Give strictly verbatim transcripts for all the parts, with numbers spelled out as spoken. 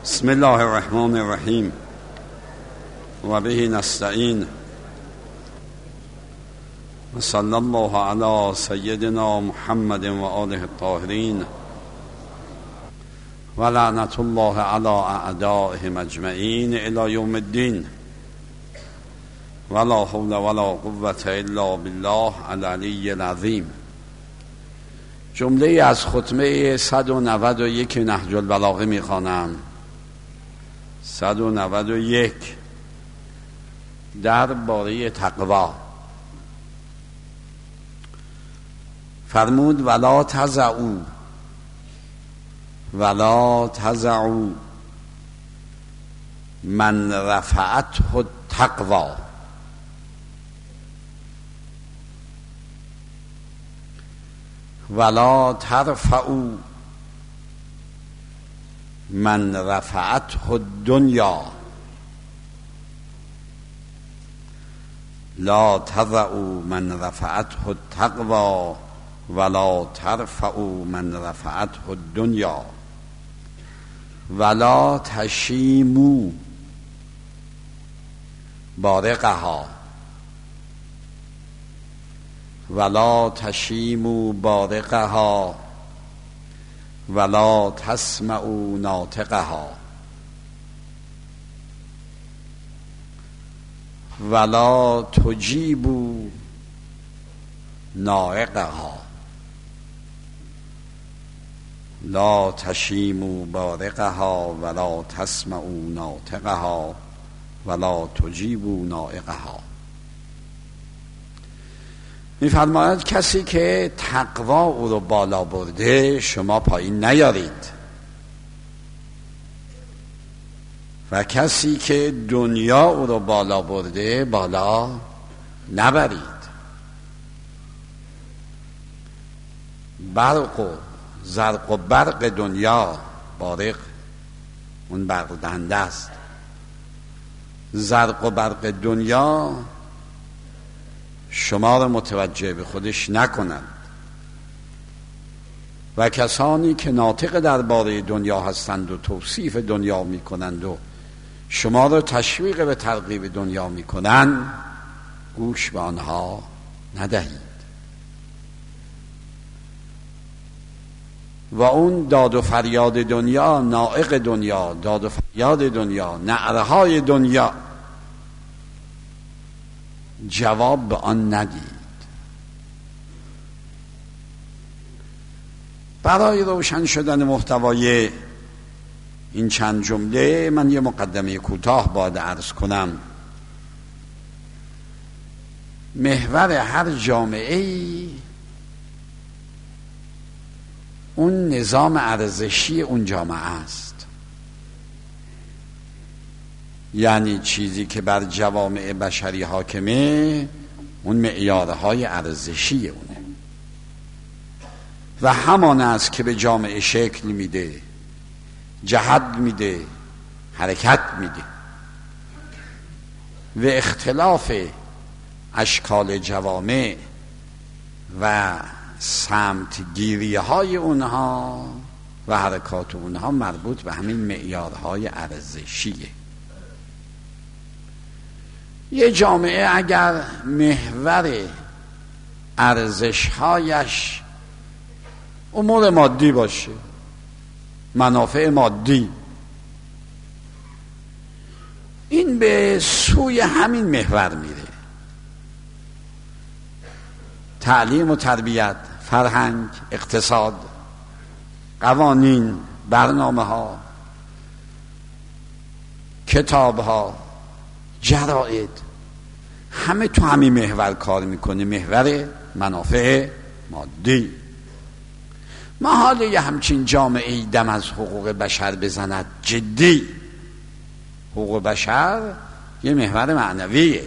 بسم الله الرحمن الرحیم و به نستعین و صلی الله علی سیدنا محمد و آله الطاهرین و لعنت الله علی اعدائهم اجمعین الی یوم الدین ولا حول ولا قوة الا بالله العلی العظیم. جمله از خطبه صد و نود و یک نهج البلاغه میخوانم. صد و نود و یک در باره تقوا. فرمود ولا تزعوا ولا تزعوا من رفعته التقوا ولا ترفعوا من رفعته الدنیا لا تضعوا من رفعته التقوا ولا ترفعوا من رفعته الدنیا ولا تشیموا بارقها ولا تشیموا بارقها ولا تسمعوا ناطقها ولا تجیبوا نائقها لا تشیموا بارقها ولا تسمعوا ناطقها ولا تجیبوا نائقها. می‌فرماید کسی که تقوا او رو بالا برده شما پایین نیارید و کسی که دنیا او رو بالا برده بالا نبرید. برق و زرق و برق دنیا، بارق اون برق دهنده است، زرق و برق دنیا شما را متوجه به خودش نکنند و کسانی که ناطق درباره دنیا هستند و توصیف دنیا میکنند و شما را تشویق به ترغیب دنیا میکنند گوش به آنها ندهید. و اون داد و فریاد دنیا، نائق دنیا، داد و فریاد دنیا، نعرهای دنیا، جواب به آن ندید. برای روشن شدن محتوای این چند جمله من یه مقدمه کوتاه باید عرض کنم. محور هر جامعه‌ای اون نظام ارزشی اون جامعه است، یعنی چیزی که بر جوامع بشری حاکمه اون معیارهای ارزشی اونه و همان است که به جامعه شکل میده، جهت میده، حرکت میده و اختلاف اشکال جوامع و سمت گیری های اونها و حرکات اونها مربوط به همین معیارهای ارزشیه. یه جامعه اگر محور ارزشهایش امور مادی باشه، منافع مادی، این به سوی همین محور میره. تعلیم و تربیت، فرهنگ، اقتصاد، قوانین، برنامه ها، کتاب ها، جراید، همه تو همین محور کار میکنه، محور منافع مادی. محال یه همچین جامعه دم از حقوق بشر بزند جدی. حقوق بشر یه محور معنویه.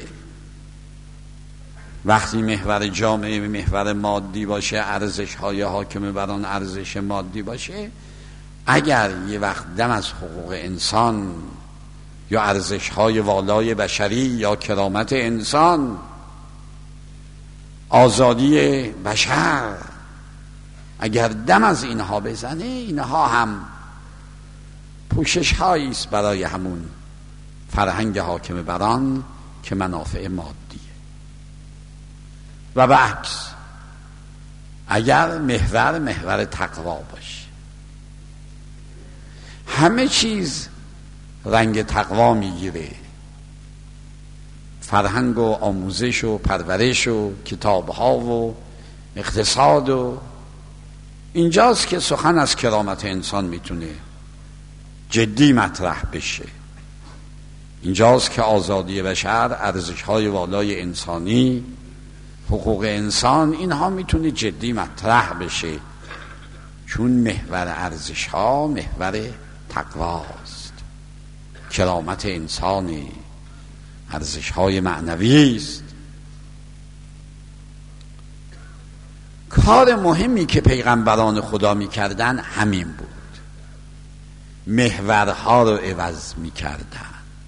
وقتی محور جامعه محور مادی باشه، ارزش های حاکم بر آن ارزش مادی باشه، اگر یه وقت دم از حقوق انسان یا ارزش های والای بشری یا کرامت انسان، آزادی بشر، اگر دم از اینها بزنه، اینها هم پوشش هایی است برای همون فرهنگ حاکم بر آن که منافع مادیه. و به عکس، اگر محور محور تقوا باشه، همه چیز رنگ تقوا میگیره، فرهنگ و آموزش و پرورش و کتابها و اقتصاد، و اینجاست که سخن از کرامت انسان میتونه جدی مطرح بشه. اینجاست که آزادی بشر، ارزش‌های والای انسانی، حقوق انسان، اینها میتونه جدی مطرح بشه، چون محور ارزش‌ها محور تقواست، کرامت انسانی، ارزش‌های معنوی است. کار مهمی که پیغمبران خدا میکردن همین بود، محورها رو عوض میکردن.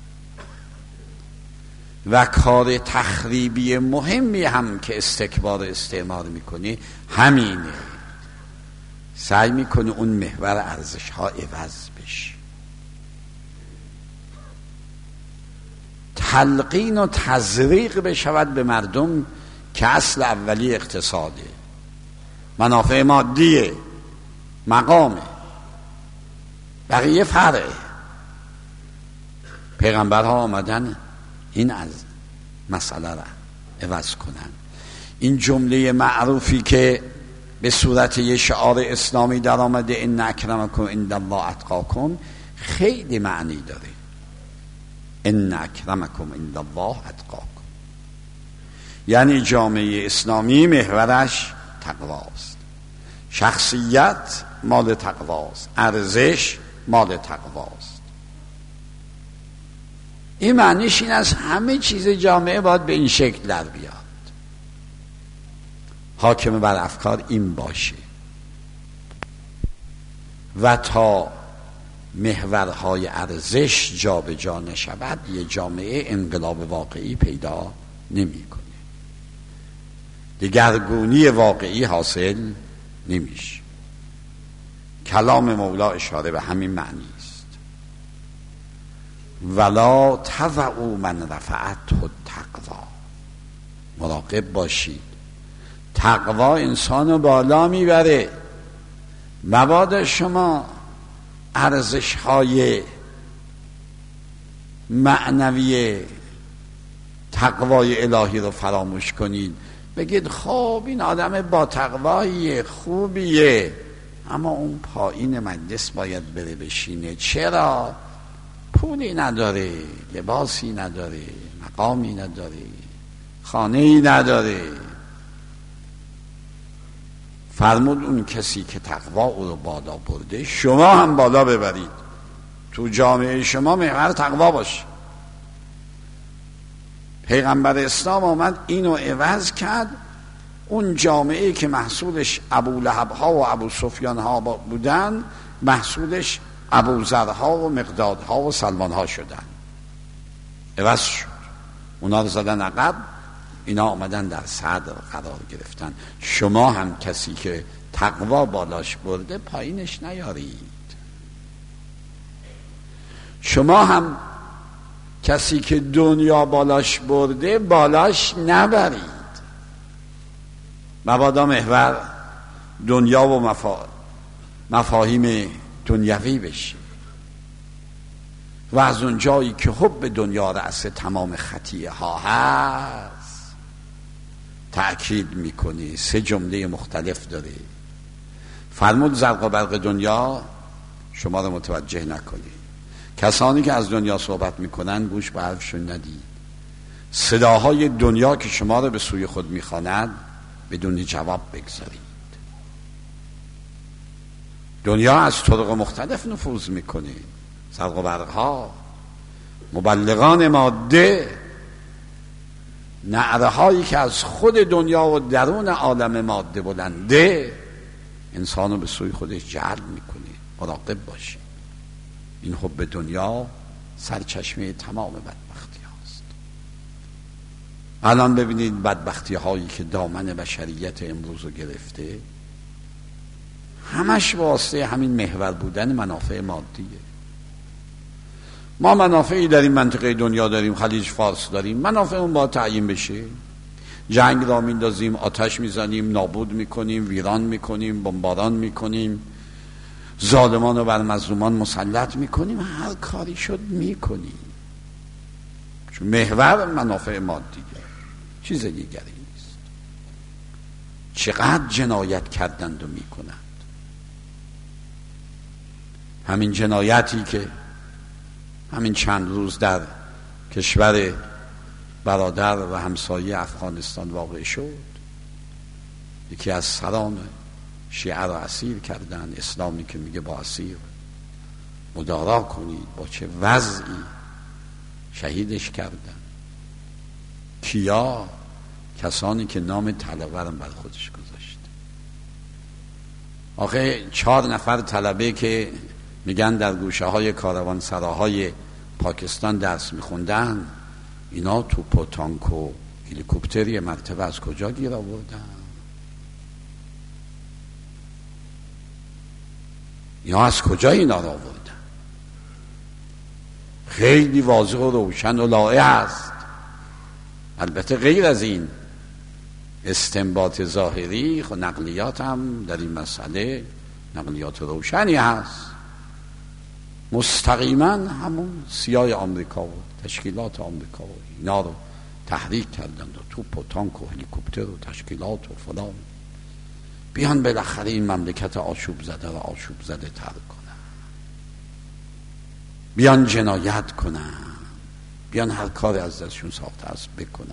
و کار تخریبی مهمی هم که استکبار استعمار میکنه همینه، سعی میکنه اون محور ارزش‌ها عوض بشه. تلقین و تزریق بشود به مردم که اصل اولی اقتصاده، منافع مادیه، مقامه، بقیه فرعه. پیغمبرها آمدن این از مسئله را عوض کنن. این جمله معروفی که به صورت یه شعار اسلامی در آمده، ان اکرمکم عند الله اتقاکم، خیلی معنی داره. ان اکرمکم عند الله اتقاکم یعنی جامعه اسلامی محورش تقواست، شخصیت مال تقواست، ارزش مال تقواست. این معنیش این است همه چیز جامعه باید به این شکل در بیاد، حاکم بر افکار این باشه. و تا محورهای ارزش جا به جا نشود، یه جامعه انقلاب واقعی پیدا نمی کنه، دگرگونی واقعی حاصل نمیشه. کلام مولا اشاره به همین معنی است. ولا تضعوا من رفعته التقوا، مراقب باشید، تقوا انسانو بالا میبره. مبادا شما ارزش‌های معنوی تقوای الهی رو فراموش کنید، بگید خب این آدم با تقواییه، خوبیه، اما اون پایین مجلس باید بره بشینه. چرا؟ پولی نداره، لباسی نداره، مقامی نداره، خانه‌ای نداره. فرمود اون کسی که تقوا او رو بالا برده، شما هم بالا ببرید، تو جامعه شما محور تقوا باشه. پیغمبر اسلام آمد اینو عوض کرد. اون جامعه که محصولش ابو لهب ها و ابو سفیان ها بودن، محصولش ابو ذر ها و مقداد ها و سلمان ها شدن، عوض شد. اونا رو زدن عقب، اینا آمدن در صدر قرار گرفتن. شما هم کسی که تقوا بالاش برده پایینش نیارید، شما هم کسی که دنیا بالاش برده بالاش نبرید. مبادا محور دنیا و مفا... مفاهیم دنیوی بشه. و از اون جایی که حب دنیا رأس تمام خطیه ها هست، تأکید میکنی سه جمله مختلف داره. فرمود زرق و برق دنیا شما رو متوجه نکنید. کسانی که از دنیا صحبت میکنن گوش به حرفشون ندید. صداهای دنیا که شما رو به سوی خود میخواند بدون جواب بگذارید. دنیا از طرق مختلف نفوذ میکنه. زرق و برق ها، مبلغان ماده، نعره هایی که از خود دنیا و درون عالم ماده بلنده، انسانو به سوی خودش جلب میکنه. مراقب باشید. این حب دنیا سرچشمه تمام بدبختی هاست. الان ببینید بدبختی هایی که دامن بشریت امروز رو گرفته، همش واسه همین محور بودن منافع مادیه. ما منافعی در این منطقه دنیا داریم، خلیج فارس داریم، منافعمون باید تعیین بشه. جنگ را میندازیم، آتش میزنیم، نابود میکنیم، ویران میکنیم، بمباران میکنیم، ظالمان رو بر مظلومان مسلط میکنیم، هر کاری شد میکنیم، چون محور منافع مادیه، چیز دیگری نیست. چقدر جنایت کردند و میکنند. همین جنایتی که همین چند روز در کشور برادر و همسایه افغانستان واقع شد، یکی از سران شیعه را اسیر کردن. اسلامی که میگه با اسیر مدارا کنید، با چه وضعی شهیدش کردن. کیا؟ کسانی که نام طلبه بر خودش گذاشت. آخه چهار نفر طلبه که میگن در گوشه های کاروان سراهای پاکستان درس میخوندن، اینا توپ و تانک و هلیکوپتری مرتبه از کجا گیر آوردن؟ اینا از کجا اینا را آوردن؟ خیلی واضح و روشن و لائح است. البته غیر از این استنباط ظاهری، خب نقلیات هم در این مسئله نقلیات روشنی هست. مستقیما همون سیای آمریکا و تشکیلات آمریکا و اینا رو تحریک کردند و توپ و تانک و هلیکوپتر و تشکیلات و فلان، بیان بالاخره این مملکت آشوب زده را آشوب زده تر کنن، بیان جنایت کنن، بیان هر کاری از دستشون ساخته است بکنن.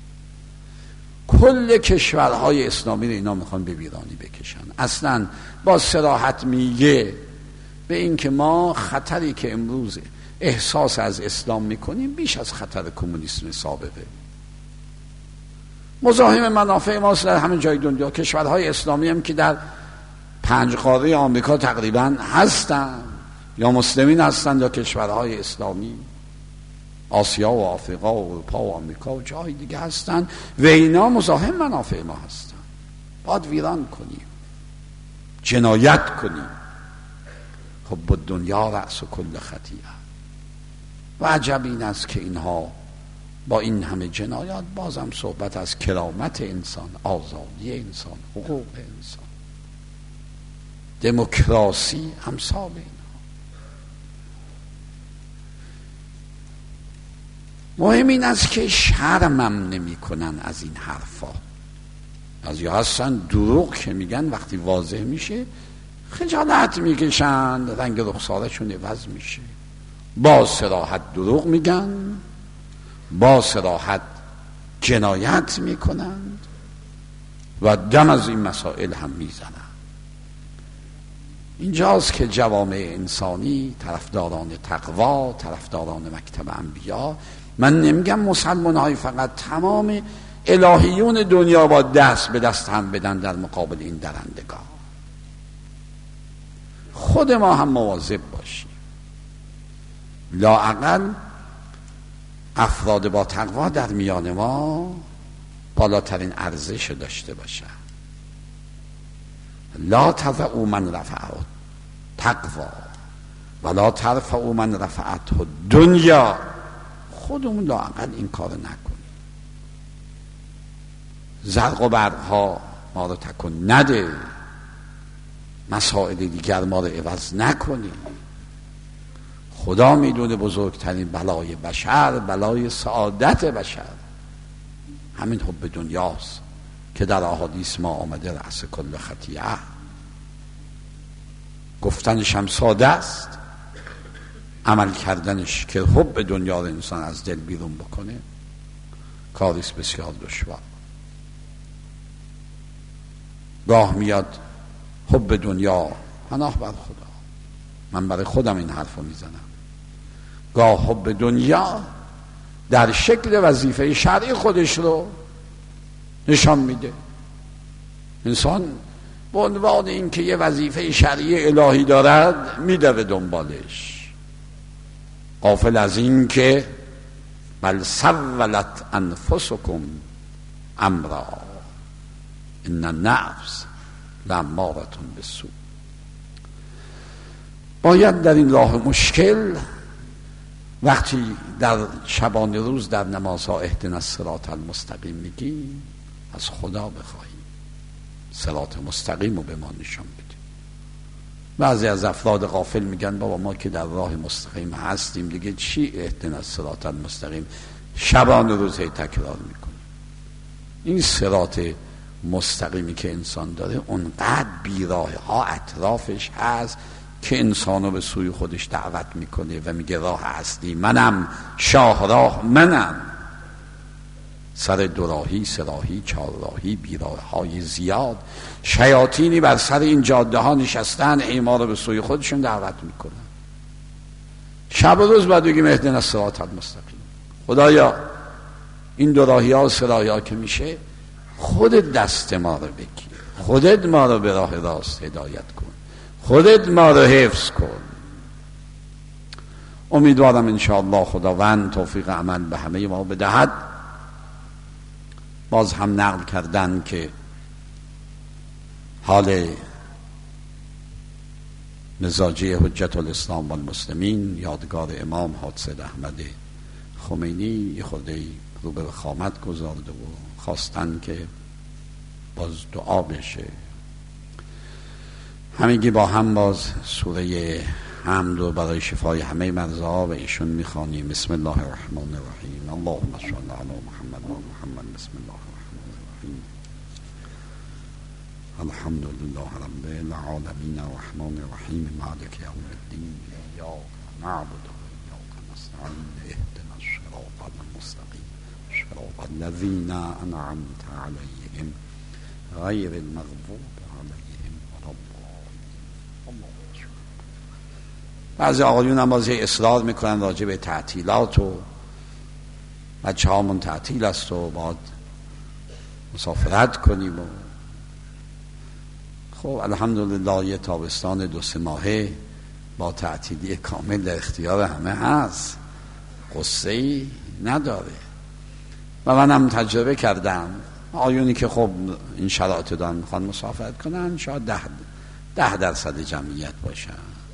کل کشورهای اسلامی رو اینا میخوان به ویرانی بکشن. اصلا با صراحت میگه به این که ما خطری که امروز احساس از اسلام میکنیم بیش از خطر کمونیسم سابقه. مزاحم منافع ماست در همه جای دنیا. کشورهای اسلامی هم که در پنج قاره آمریکا تقریبا هستن، یا مسلمین هستن یا کشورهای اسلامی، آسیا و آفریقا و اروپا و آمریکا و جای دیگه هستن و اینا مزاحم منافع ما هستن. باید ویران کنیم، جنایت کنیم. خب بود دنیا رأس و کل خطیئه. و عجب این است که اینها با این همه جنایات بازم صحبت از کرامت انسان، آزادی انسان، حقوق انسان، دموکراسی امثال اینها. مهم این است که شرمم نمی کنن از این حرفا. از یا هستن دروغ که میگن وقتی واضح میشه خجالت میکشن، رنگ رخسارشون عوض میشه. با صراحت دروغ میگن، با صراحت جنایت میکنند و دم از این مسائل هم میزنند. اینجاست که جوامع انسانی، طرفداران تقوا، طرفداران مکتب انبیا، من نمیگم مسلمان های فقط، تمام الهیون دنیا با دست به دست هم بدن در مقابل این درندگان. خود ما هم مواظب باشیم، لااقل افراد با تقوا در میان ما بالاترین ارزش داشته باشن. لا ترفعوا من رفعه تقوا ولا ترفعوا من رفعته دنیا. خودمون لااقل این کار نکنیم. زرق و برقها ما رو تکون نده، مسائل دیگر ما رو عوض نکنیم. خدا میدونه بزرگترین بلای بشر، بلای سعادت بشر همین حب دنیاست که در احادیث ما آمده رأس کل خطیئه. گفتنش هم ساده است، عمل کردنش که حب دنیا رو انسان از دل بیرون بکنه کاریست بسیار دشوار. گاه میاد حب دنیا، پناه بر خدا، من برای خودم این حرف رو میزنم، گاه حب دنیا در شکل وظیفه شرعی خودش رو نشان میده. انسان به عنوان این که یه وظیفه شرعی الهی دارد میدوه دنبالش، غافل از این که بل سولت انفسکم امرا ان النفس لامارة بالسوء. باید در این راه مشکل وقتی در شبانه روز در نمازها اهدنا الصراط المستقیم میگی، از خدا بخواهی صراط مستقیم رو به ما نشان بده. بعضی از افراد غافل میگن بابا ما که در راه مستقیم هستیم دیگه چی اهدنا الصراط المستقیم، شبانه روز هی تکرار میکنه. این صراط مستقیمی که انسان داره اونقدر بیراه ها اطرافش هست که انسانو به سوی خودش دعوت میکنه و میگه راه اصلی منم، شاهراه منم. سر دوراهی، سراهی، چهارراهی، بیراه های زیاد، شیاطینی بر سر این جاده ها نشستن، ای ما رو به سوی خودشون دعوت میکنن. شب و روز باید بگیم اهدنا الصراط المستقیم. خدایا این دوراهی ها و سراهی ها که میشه خودت دست ما رو بگیر، خودت ما رو به راه راست هدایت کن، خودت ما رو حفظ کن. امیدوارم انشاءالله خداوند توفیق عمل به همه ما بدهد. باز هم نقل کردن که حال مزاجی حجت الاسلام و المسلمین یادگار امام حاج‌سید احمد خمینی یه خورده رو به وخامت گذارده و خواستن که باز دعا بشه. همگی با هم باز سوره حمد رو برای شفای همه مرضا و ایشون میخوانیم. بسم الله الرحمن الرحیم. اللهم صل علی محمد و محمد. بسم الله الرحمن الرحیم. الحمد لله رب العالمین الرحمن الرحیم مالک یوم الدین ایاک نعبد و ایاک نستعین اهدنا الصراط المستقیم صراط الذین انعمت علیهم غیر المغضوب علیهم ولا الضالین. بعضی آقایون هم بازی اصرار میکنن راجع به تعطیلات و بچه هامون تعطیل است و باید مسافرت کنیم و خب الحمدلله یه تابستان دو سه ماهه با تعطیلی کامل در اختیار همه هست، قصه ای نداره. و منم تجربه کردم آیونی که خب این شرایط دارن میخوان مسافرت کنن شاید ده, ده درصد جمعیت باشن،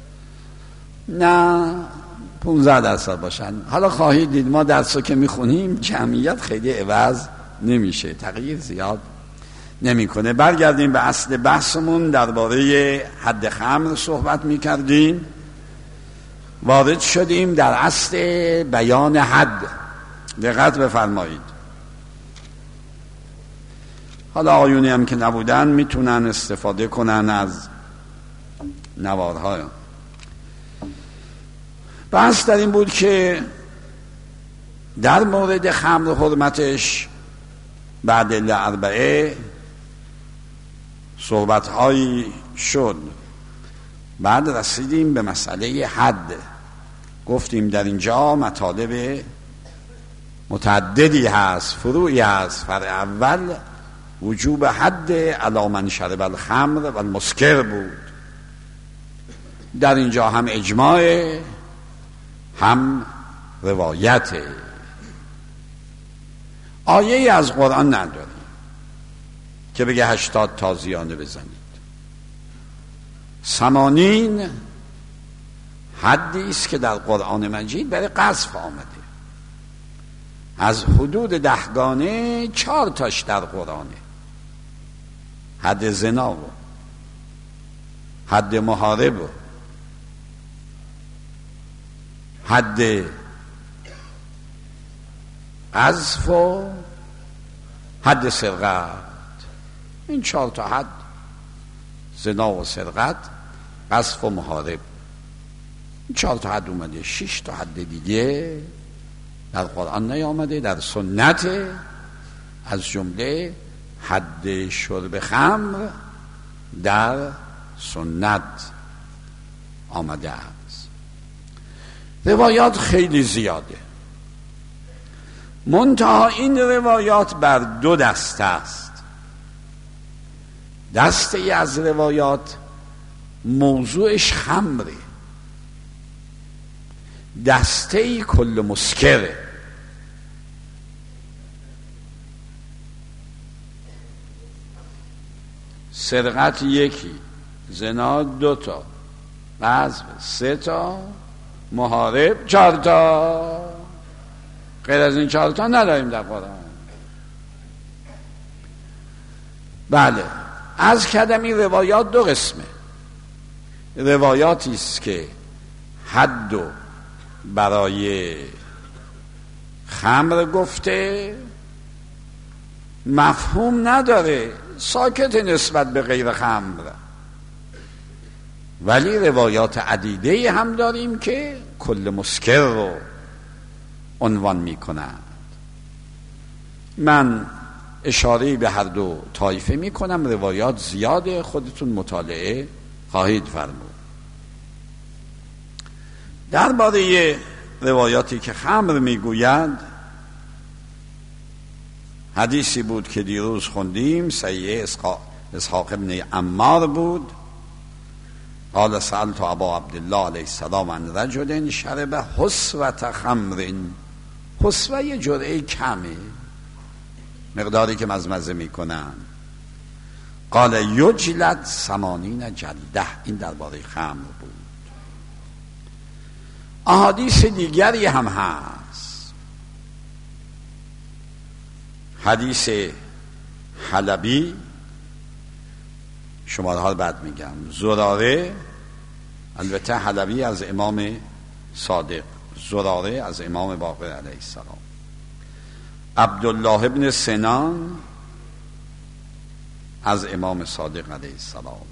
نه پونزده درصد باشن. حالا خواهید دید ما درس رو که میخونیم جمعیت خیلی عوض نمیشه، تغییر زیاد نمیکنه. برگردیم به اصل بحثمون، درباره حد خمر صحبت میکردیم، وارد شدیم در اصل بیان حد. دقت بفرمایید. حالا آیونی هم که نبودن میتونن استفاده کنن از نوارها. بحث در این بود که در مورد خمر حرمتش بعد الاربعه صحبت هایی شد. بعد رسیدیم به مسئله حد. گفتیم در اینجا مطالب متعددی هست، فروعی هست. فرع اول وجوب حد علی من شرب الخمر و المسکر بود. در اینجا هم اجماع هم روایت. آیه از قرآن نداریم که بگه هشتاد تازیانه بزنید. ثمانین حدی است که در قرآن مجید برای قذف آمده. از حدود دهگانه چهار تاش در قرآنه. حد زنا و حد محارب و حد قذف و حد سرقت. این چهار تا حد، زنا و سرقت، قذف و محارب، این چهار تا حد اومده. شش تا حد دیگه در قرآن نیامده، در سنت از جمله حد شرب خمر در سنت آمده است. روایات خیلی زیاده، منتها این روایات بر دو دسته است. دسته ای از روایات موضوعش خمره، دسته ای کل مسکره. سرقت یکی، زنا دو تا، قذف سه تا، محارب چهار تا، غیر از این چهار تا نداریم در قرآن. بله، از کردم این روایات دو قسمه. روایاتی است که حد و برای خمر گفته، مفهوم نداره، ساکت نسبت به غیر خمر. ولی روایات عدیده هم داریم که کل مسکر رو عنوان می کنند. من اشاره به هر دو طایفه می کنم، روایات زیاده، خودتون مطالعه خواهید فرمود. درباره روایاتی که خمر می گویند، حدیثی بود که دیروز خوندیم، صحیح اسحاق ابن عمار بود. قال سألت ابا عبدالله علیه السلام عن رجل شرب حسوة خمر. حسوة یه جرعه کمه، مقداری که مزمزه میکنن. قال یجلد ثمانین جلده. این درباره خمر بود. احادیث دیگری هم هست. حدیث حلبی، شماره ها بعد میگم. زراره، البته حلبی از امام صادق، زراره از امام باقر علیه السلام. عبدالله ابن سنان از امام صادق علیه السلام.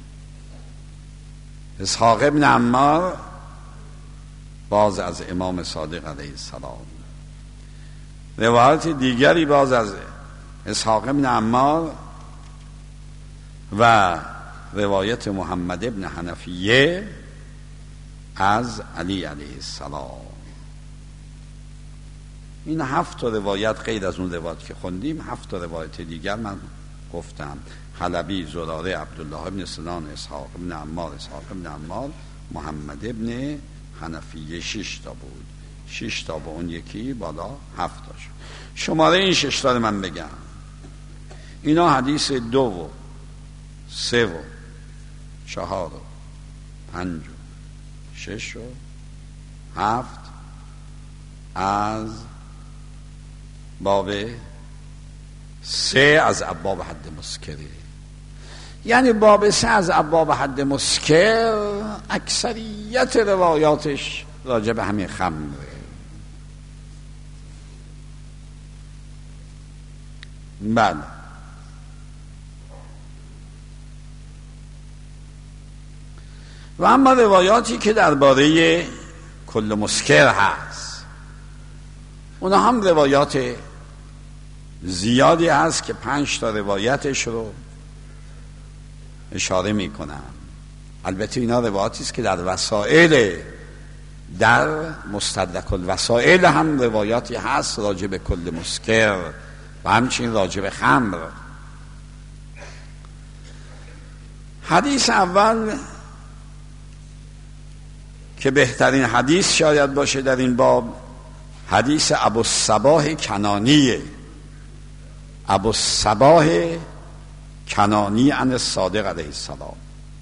اسحاق ابن عمار باز از امام صادق علیه السلام. روایت دیگری باز از اسحاق ابن عمار و روایت محمد ابن حنفیه از علی علیه السلام. این هفت روایت، غیر از اون روایت که خوندیم، هفت روایت دیگر من گفتم. حلبی، زراره، عبدالله ابن سنان، اسحاق ابن عمار، اسحاق ابن عمار، محمد ابن حنفیه. شش تا بود، شش تا با اون یکی بالا هفت تا شد. شماره این شش تا من بگم. اینا حدیث دو و سه و چهار و پنج و شش و هفت از باب سه از ابواب حد مسکره. یعنی باب سه از ابواب حد مسکر اکثریت روایاتش راجع به همین خمره. بله، و اما روایاتی که درباره کل مسکر هست، اونا هم روایات زیادی هست که پنج تا روایتش رو اشاره می کنم. البته اینا روایاتی است که در وسائل، در مستدرک الوسائل هم روایاتی هست راجع به کل مسکر و همچنین راجع به خمر. حدیث اول که بهترین حدیث شاید باشه در این باب، حدیث ابوالصباح کنانیه. ابوالصباح کنانی عن الصادق علیه السلام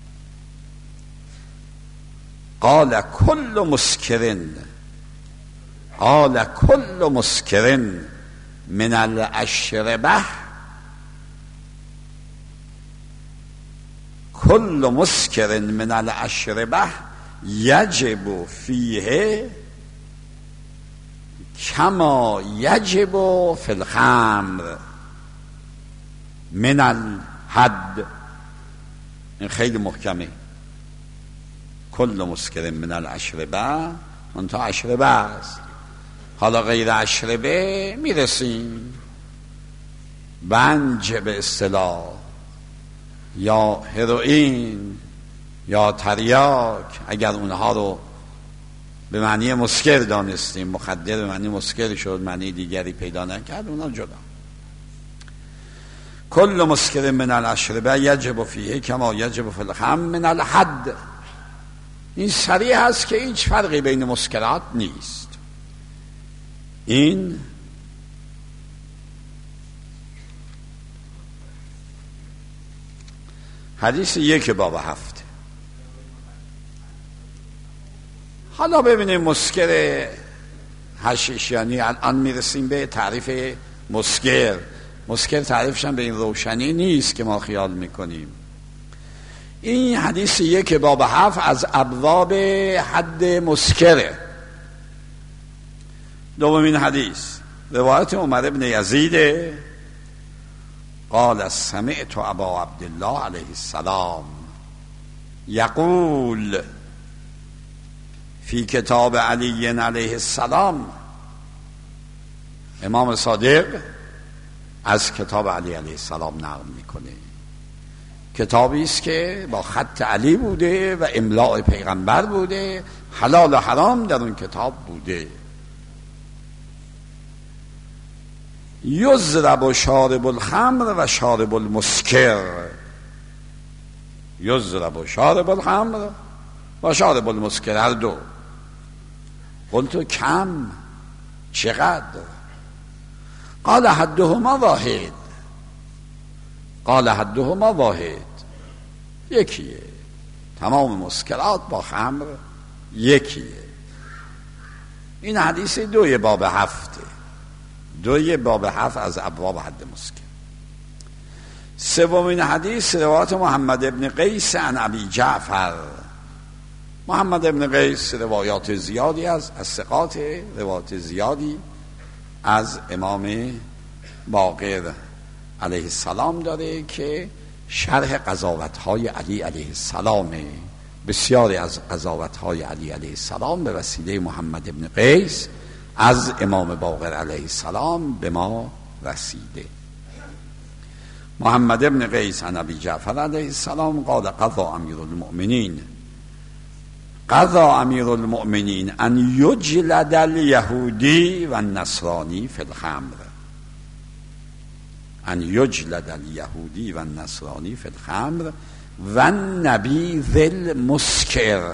قال کل مسکرن قال کل مسکرن من الاشربه کل مسکرن من الاشربه یجب فیه کما یجب فی الخمر من الحد. این خیلی محکمه. کل مسکر من الاشربه، منتها اشربه است. حالا غیر اشربه میرسیم. بنج به اصطلاح، یا هروئین یا تریاک، اگر اونها رو به معنی مسکر دانستیم، مخدر به معنی مسکر شد، معنی دیگری پیدا نکرد، اونها جدا. کل مسکر من الاشربه یجب فیه کما یجب فی الخمر من الحد. این صریح است که هیچ فرقی بین مسکرات نیست. این حدیث یک باب هفت. حالا ببینیم مسکر حشیشیانی. الان میرسیم به تعریف مسکر. مسکر تعریفش هم به این روشنی نیست که ما خیال میکنیم. این حدیث یک باب هفت از ابواب حد مسکره. دومین حدیث روایت عمر ابن یزید قال سمعت ابا عبدالله علیه السلام یقول فی کتاب علی علیه السلام. امام صادق از کتاب علی علیه السلام نقل میکنه. کتابی است که با خط علی بوده و املاء پیغمبر بوده، حلال و حرام در اون کتاب بوده. یضرب شارب الخمر و شارب المسکر. یضرب شارب الخمر و شارب المسکر، هر دو. قلت کم، چقدر؟ قال حدهما واحد. قال حدهما واحد، یکیه. تمام مسکرات با خمر یکیه. این حدیث دوی باب هفته، دوی باب هفت از ابواب حد مسکر. سومین حدیث روایت محمد ابن قیس عن ابی جعفر. محمد ابن قیس روایات زیادی از از ثقات، روایات زیادی از امام باقر علیه السلام داره که شرح قضاوت‌های علی علیه السلامه. بسیاری از قضاوت‌های علی علیه السلام به وسیله محمد ابن قیس از امام باقر علیه السلام به ما رسیده. محمد ابن قیس عن ابی جعفر علیه السلام قال قضا امیر المؤمنین قضا امیر المؤمنین ان یجلد الیهودی و النصرانی فی الخمر. ان یجلد الیهودی و النصرانی فی الخمر و النبیذ المسکر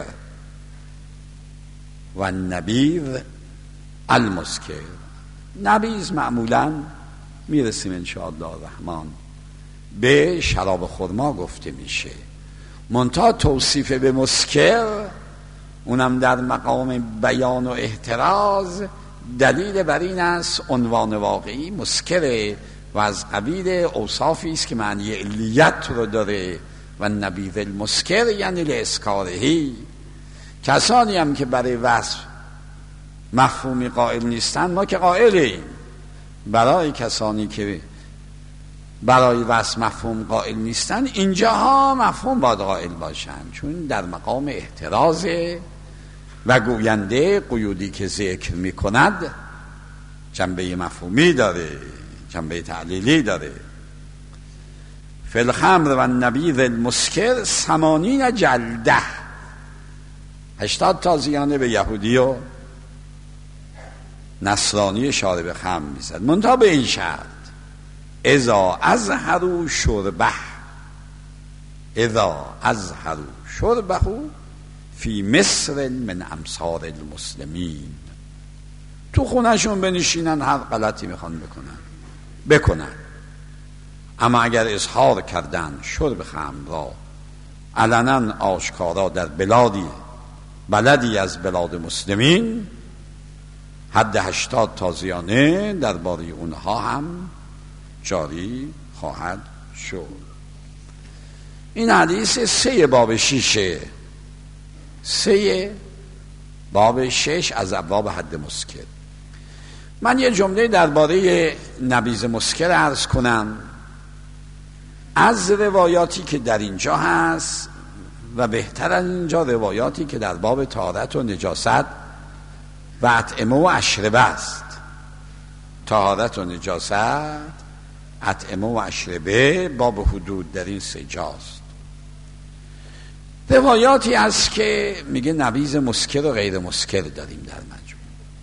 و النبیذ المسکر. نبیذ معمولا میرسیم انشاءالله الرحمن به شراب خرما گفته میشه، منتها توصیف به مسکر اونم در مقام بیان و احتراز دلیل بر این است عنوان واقعی مسکره و از قبیل اوصافی است که معنی علیت رو داره. و نبیذ المسکر یعنی لاسکارهی. کسانی هم که برای وصف مفهومی قائل نیستن، ما که قائلیم. برای کسانی که برای وصف مفهوم قائل نیستن، اینجاها مفهوم باید قائل باشن، چون در مقام احترازه و گوینده قیودی که ذکر می کند جنبه مفهومی داره، جنبه تعلیلی داره. فی الخمر و النبیذ المسکر ثمانین جلده، هشتاد تازیانه به یهودی و نصرانی شارب خمر میزد، منتها به این شرط اذا اظهروا شربه اذا اظهروا شربه فی مصر من امصار المسلمین. تو خونهشون بنشینن، هر غلطی میخوان بکنن بکنن، اما اگر اظهار کردن شرب خمر را علنا آشکارا در بلادی بلدی از بلاد مسلمین، حد هشتاد تازیانه درباره اونها هم جاری خواهد شد. این حدیث سه باب شیشه، سه باب شش از ابواب حد مسکر. من یه جمله درباره نبیذ مسکر عرض کنم از روایاتی که در اینجا هست و بهتر از اینجا روایاتی که در باب طهارت و نجاست و اطعمه و اشربه است. طهارت و نجاست، اطعمه و اشربه باب حدود در این سه جاست. روایاتی هست که میگه نبیذ مسکر و غیر مسکر داریم در مجموع.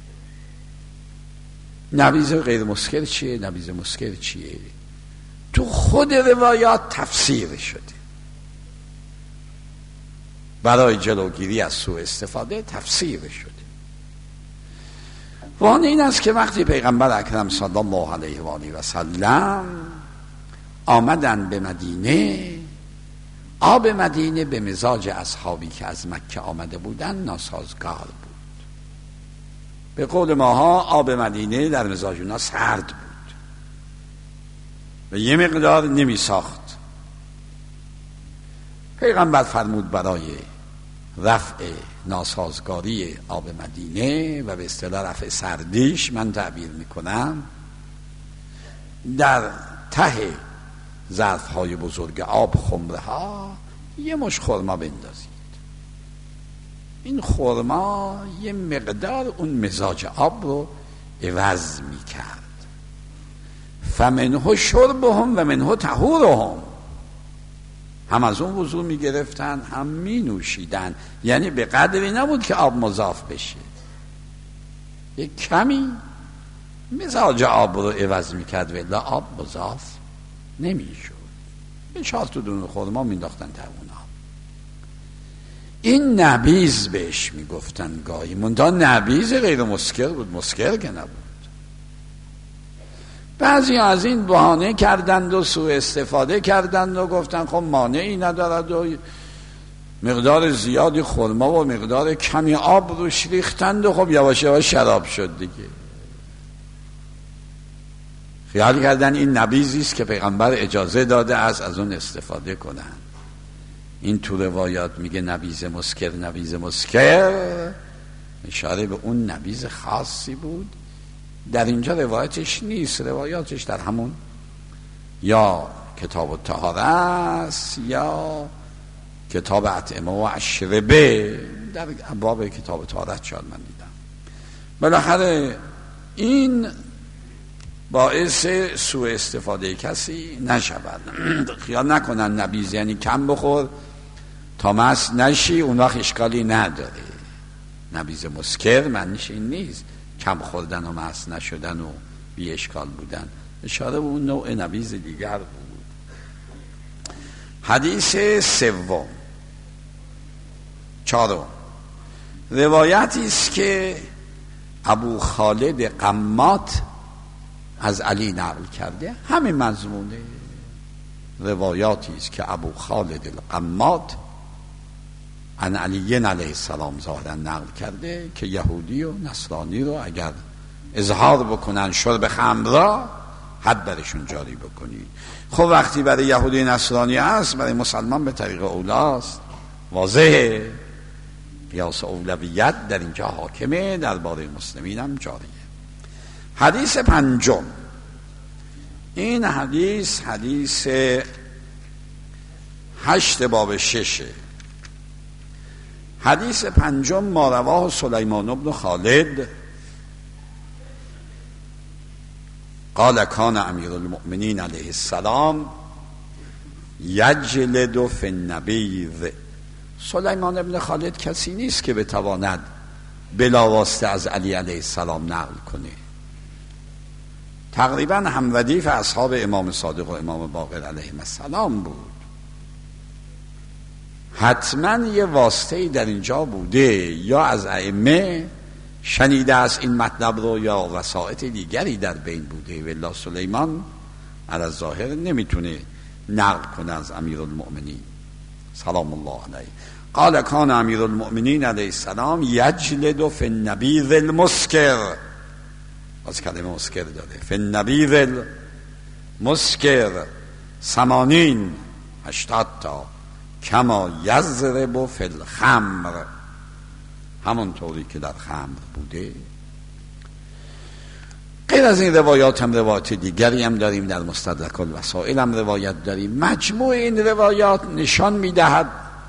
نبیذ غیر مسکر چیه؟ نبیذ مسکر چیه؟ تو خود روایات تفسیر شده برای جلوگیری از سوء استفاده، تفسیر شده. و آن این است که وقتی پیغمبر اکرم صلی الله علیه و آله و سلم آمدن به مدینه، آب مدینه به مزاج اصحابی که از مکه آمده بودن ناسازگار بود. به قول ماها آب مدینه در مزاج اونا سرد بود و یه مقدار نمی ساخت. پیغمبر فرمود برای رفع ناسازگاری آب مدینه و به اصطلاح رفع سردیش، من تعبیر میکنم، در ته ظرف‌های بزرگ آب، خمره ها، یه مش خرما بندازید. این خرما یه مقدار اون مزاج آب رو عوض میکرد. فمنه شربهم و منه طهورهم، هم از اون وضو میگرفتن هم می نوشیدن. یعنی به قدری نبود که آب مضاف بشه، یک کمی مزاج آب رو عوض میکرد و الا آب مضاف نمیشد. یه چهار تا دونه خرما مینداختن در اون آب. این نبیذ بهش میگفتن گاهی، منتها نبیذ غیر مسکر بود، مسکر که نبود. بعضی از این بهانه کردند و سوء استفاده کردند و گفتند خب مانعی ندارد و مقدار زیادی خرما و مقدار کمی آب روش ریختند و خب یواش یواش شراب شد دیگه. خیال کردن این نبیذی است که پیغمبر اجازه داده است از اون استفاده کنن. این تو روایات میگه نبیذ مسکر، نبیذ مسکر، اشاره به اون نبیذ خاصی بود. در اینجا روایتش نیست، روایاتش در همون یا کتاب الطهاره است یا کتاب اطعمه و اشربه، در ابواب کتاب طهارت شاید من دیدم. بالاخره این باعث سوء استفاده کسی نشود. خیال نکنن نبیذ یعنی کم بخور تا مست نشی، اون وقت اشکالی نداره. نبیذ مسکر معنیش این نیست کم خوردن و مست نشدن و بی اشکال بودن، اشاره به اون نوع نبیذ دیگر بود. حدیث سوم چهارم، روایتی است که ابو خالد قمات از علی نقل کرده، همین مضمونه. روایاتی است که ابو خالد القمات عن علی علیه السلام ظاهرا نقل کرده که یهودی و نصرانی رو اگر اظهار بکنن شرب خمر را، حد برشون جاری بکنید. خب وقتی برای یهودی نصرانی هست، برای مسلمان به طریق اولاست، واضحه. قیاس اولویت در اینجا حاکمه، درباره مسلمین هم جاریه. حدیث پنجم، این حدیث حدیث هشت باب ششه. حدیث پنجم ما رواه سلیمان بن خالد قال کان امیر المؤمنین علیه السلام یجلد فی النبیذ. سلیمان بن خالد کسی نیست که بتواند بلا واسطه از علی علیه السلام نقل کنه. تقریبا هم ردیف اصحاب امام صادق و امام باقر علیهم السلام بود. حتما یه واسطه‌ای در اینجا بوده، یا از ائمه شنیده است این مطلب رو، یا وسائط دیگری در بین بوده. والله سلیمان علی الظاهر نمیتونه نقل کنه از امیر المؤمنین سلام الله علیه. قال کان امیر المؤمنین علیه السلام یجلد فی النبیذ المسکر، از کلمه مسکر داده، فی النبیذ المسکر ثمانین، هشتاد تا، کما یضرب فی الخمر، همون طوری که در خمر بوده. غیر از این روایات هم روایات دیگری هم داریم، در مستدرک الوسائل هم روایت داریم. مجموع این روایات نشان میدهد،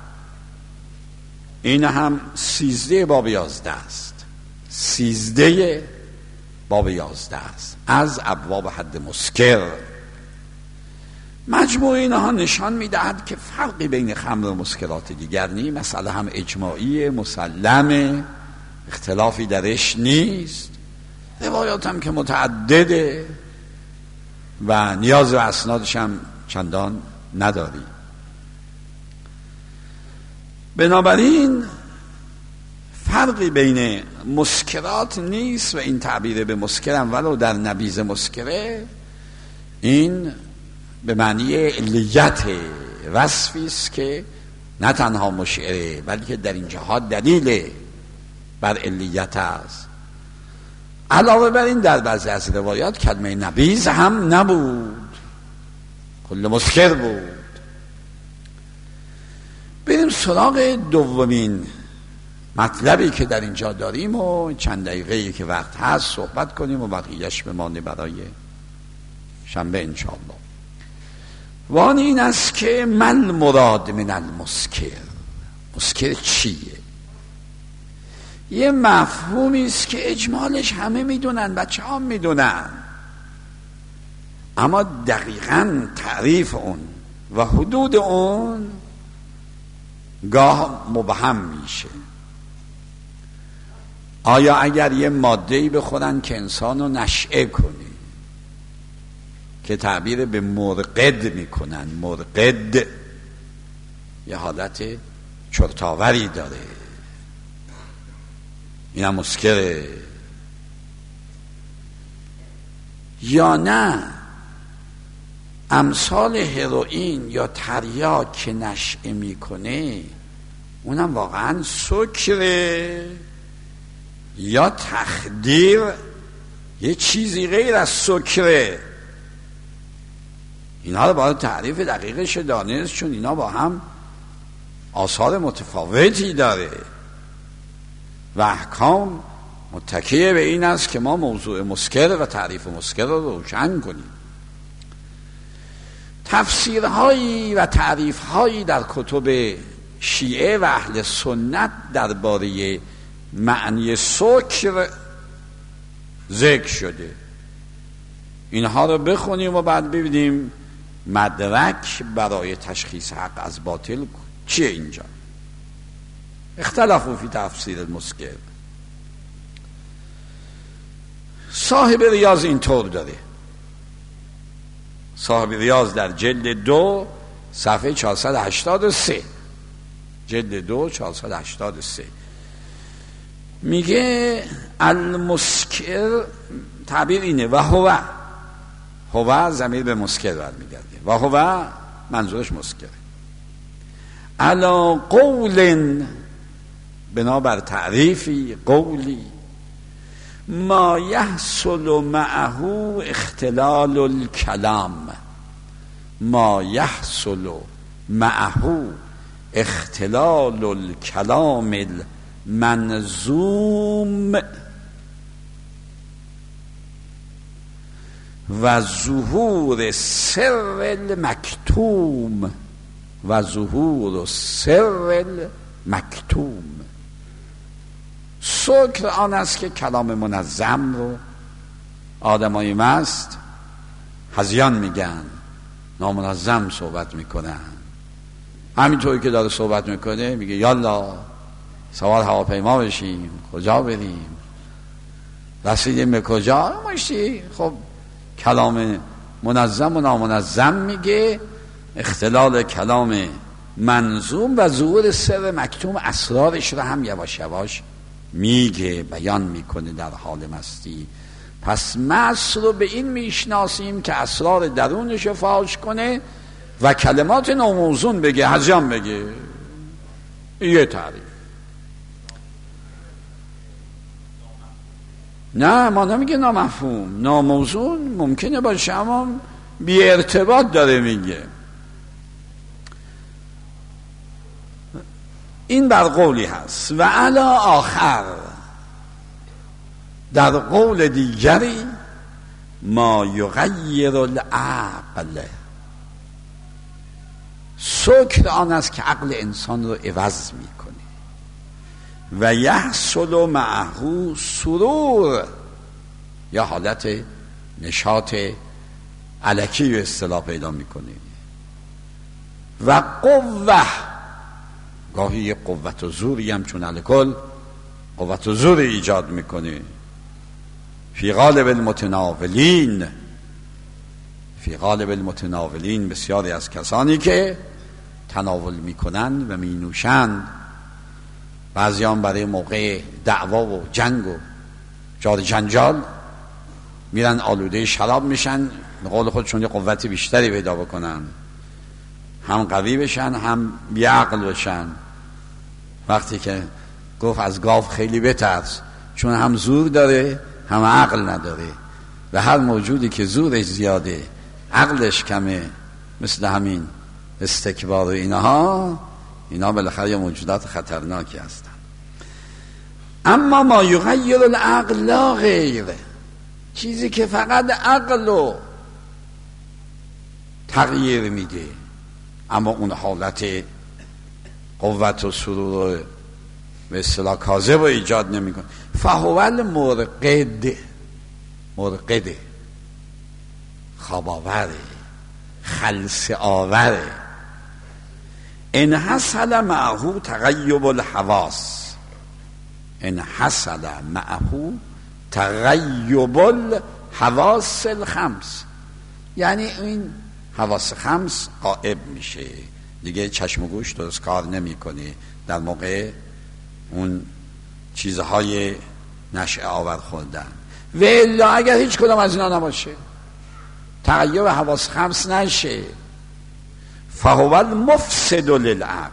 این هم سیزده باب یازده است، سیزده باب یازده است از ابواب حد مسکر. مجموع اینها نشان میدهد که فرقی بین خمر و مسکرات دیگر نیست. مسئله هم اجماعی مسلمه، اختلافی درش نیست. روایات هم که متعدده و نیاز و اسنادش هم چندان نداری. بنابراین فرقی بین مسکرات نیست و این تعبیر به مسکرم ولو در نبیذ مسکره، این به معنی علیت وصفی است که نه تنها مشعره بلکه در این جهات دلیل بر علیت است. علاوه بر این در بعضی از روایات کلمه نبیذ هم نبود، کل مسکر بود. بریم سراغ دومین مطلبی که در اینجا داریم و چند دقیقه‌ای که وقت هست صحبت کنیم و بقیه‌اش بمانه برای شنبه انشاءالله. و آن این است که من مراد من المسکر، مسکر چیه؟ یه مفهومی است که اجمالش همه میدونن، بچه ها میدونن، اما دقیقاً تعریف اون و حدود اون گاه مبهم میشه. آیا اگر یه ماده‌ای بخورن که انسانو نشئه کنه، که تعبیر به مرقد میکنن، مرقد یه حالت چرتاوری داره، این هم مسکره، یا نه امثال هروئین یا تریاک که نشئه میکنه اونم واقعا سکره، یا تخدیر یه چیزی غیر از سکره. اینا رو باید تعریف دقیقش دانست، چون اینا با هم آثار متفاوتی داره و احکام متکیه به این است که ما موضوع مسکر و تعریف مسکر رو روشن کنیم. تفسیرهایی و تعریفهایی در کتب شیعه و اهل سنت درباره معنی سکر ذکر شده، اینها رو بخونیم و بعد ببینیم مدرک برای تشخیص حق از باطل چیه. اینجا اختلافو فی تفسیر المسکر. صاحب ریاض اینطور داره، صاحب ریاض در جلد دو صفحه چهارصد و هشتاد و سه، جلد دو چهارصد و هشتاد و سه میگه المسکر، تعبیر اینه، و هو، هو ضمیر به مسکر برمیگرده، و هو منظورش مسکره، علی قول، بنابر تعریفی قولی، ما یحصل معه اختلال الکلام، ما یحصل معه اختلال الکلام المنظوم و ظهور سر المکتوم، و ظهور سر المکتوم. سکر آن است که کلام منظم رو آدمای مست هذیان میگن، نامنظم صحبت میکنن. همینطوری که داره صحبت میکنه میگه یالا سوار هواپیما بشیم، کجا بریم، رسیدیم به کجا، ماشتی. خب کلام منظم و نامنظم میگه، اختلال کلام منظوم و ظهور سر مکتوم، اسرارش رو هم یواش یواش میگه، بیان میکنه در حال مستی. پس مست رو به این میشناسیم که اسرار درونش رو فاش کنه و کلمات ناموزون بگه، هذیان بگه. یه تعریف. نه، ما نمیگه نامفهوم، ناموزون ممکنه باشه اما بی ارتباط داره میگه. این بر قولی هست. و علا آخر، در قول دیگری، ما یغیر العقل، سکر آن است که عقل انسان رو عوض میکنه. و یحصل معه سرور، یا حالت نشاط الکی به اصطلاح پیدا میکنه. و قوه، گاهی قوت و زوری هم چون الکل قوت و زور ایجاد میکنه. فی غالب المتناولین، فی غالب المتناولین، بسیاری از کسانی که تناول میکنند و مینوشند، بعضیان برای موقع دعوا و جنگ و جار جنجال میرن آلوده شراب میشن، به قول خودشون یه قوت بیشتری پیدا بکنن، هم قوی بشن هم بیعقل بشن. وقتی که گفت از گاو خیلی بترس، چون هم زور داره هم عقل نداره و هر موجودی که زورش زیاده عقلش کمه، مثل همین استکبار و اینها، اینا بالاخره یه موجودات خطرناکی هستن. اما ما یغیر العقل لا غیره، چیزی که فقط عقل رو تغییر میده اما اون حالت قوت و سرور و اصطلاح کاذب رو ایجاد نمیکنه. فهو المرقد، مرقده، خواب آوره، خلص آوره. ان حصل معه تغیب الحواس، ان حصل معه تغیب الحواس الخمس، یعنی این حواس خمس غائب میشه دیگه، چشم و گوش درست کار نمیکنه در موقع اون چیزهای نشأه آور خوردن. و الا اگر هیچ کدام از اینا نباشه، تغییر حواس خمس نشه، فهو المفسد للعقل،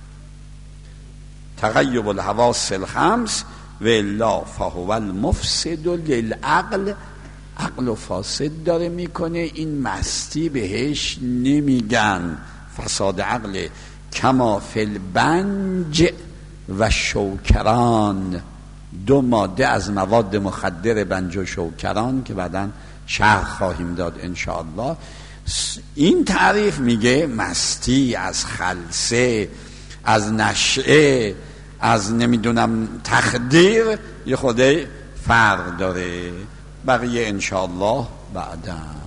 تغیب الحواس الخمس و الا فهو المفسد للعقل، عقل و فاسد داره میکنه. این مستی بهش نمیگن فساد عقل. کما فی البنج و شوکران، دو ماده از مواد مخدر بنج و شوکران که بعداً شرح خواهیم داد انشاءالله. این تعریف میگه مستی از خلسه، از نشعه، از نمیدونم تخدیر یه خوده فرق داره. بقیه انشاءالله بعداً.